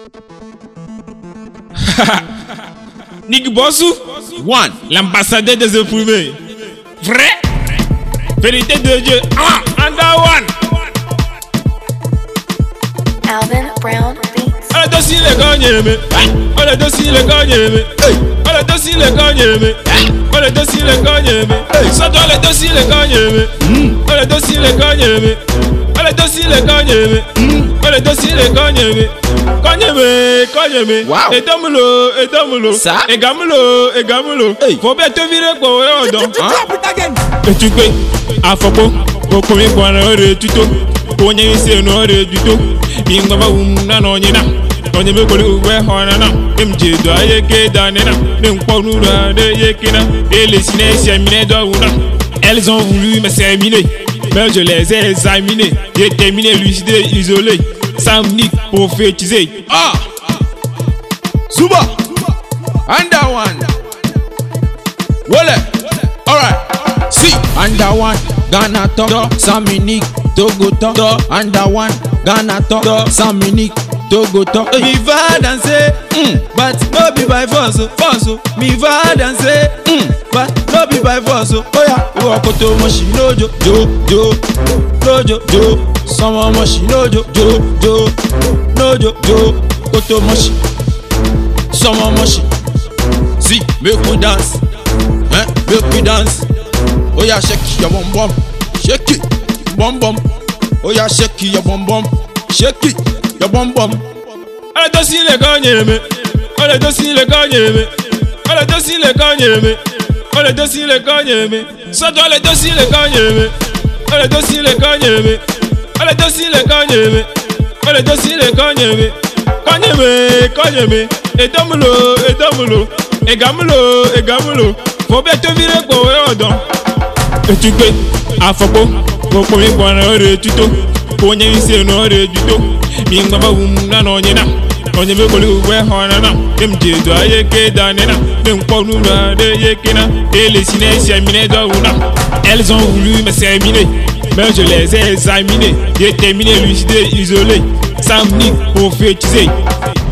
Nick Bossou, One, l'ambassadeur des opprimés. Vrai? Vérité de Dieu. Under one. Alvin Brown Beats. On le dossier les gagne, on le dossier les gagne, on le dossier les gagne, on le dossier les gagne, ça doit le dossier les gagne, on le dossier les gagne, on le dossier les gagne, on le dossier les gagne, gagne, Wow. et damulo, Ça? et gamulo, Hey. faut bien te virer quoi, ouais, donc, hein? et tu peux, à Fopo, au combien pour un tuto, pour n'y essayer non tuto, ingoma na no nyina, onye me koli uwe honana, mje do ayeke danena, n'importe de yekina, et les Sinésiens minés d'Ouna. Elles ont voulu m'examiner, mais je les ai examinés, déterminés, lucidés, isolés, sans nique prophétiser. Ah! Suba! Under one! Wole! Alright! See! Under one! Ghana talk, Saminique, Togo talk, under one, Ghana talk, Saminique, Togo talk. Mi va danser, but no be by force, Mi va danser, but no be by force. Oh yeah, Wakoto moshi no jo, no jo, Sama moshi no jo, no jo, Koto moshi, Sama moshi. See, make we dance, make we dance. Oh yeah, shake your bum bum, shake it, bum bum. Oh yeah, shake your bum bum, shake it, your bum bum. On le dossier les gagne, on le dossier les gagne, on le dossier les gagne, on le dossier les gagne, ça doit le dossier les gagne, on le dossier les gagne, on le dossier les gagne, on le dossier les gagne, gagne, et damulo, et gamulo, faut bien te virer quoi, ouais, donc. Et tu peux, à Fopo, au combien pour un tuto, pour n'y essayer non tuto, ingoma na no nyina, onye me koli uwe honana, mje do ayeke danena, n'importe de yekina, et les Sinésiens minés d'Ouna. Elles ont voulu m'examiner, mais je les ai examinés, déterminés, lucidés, isolés, sans nique prophétiser.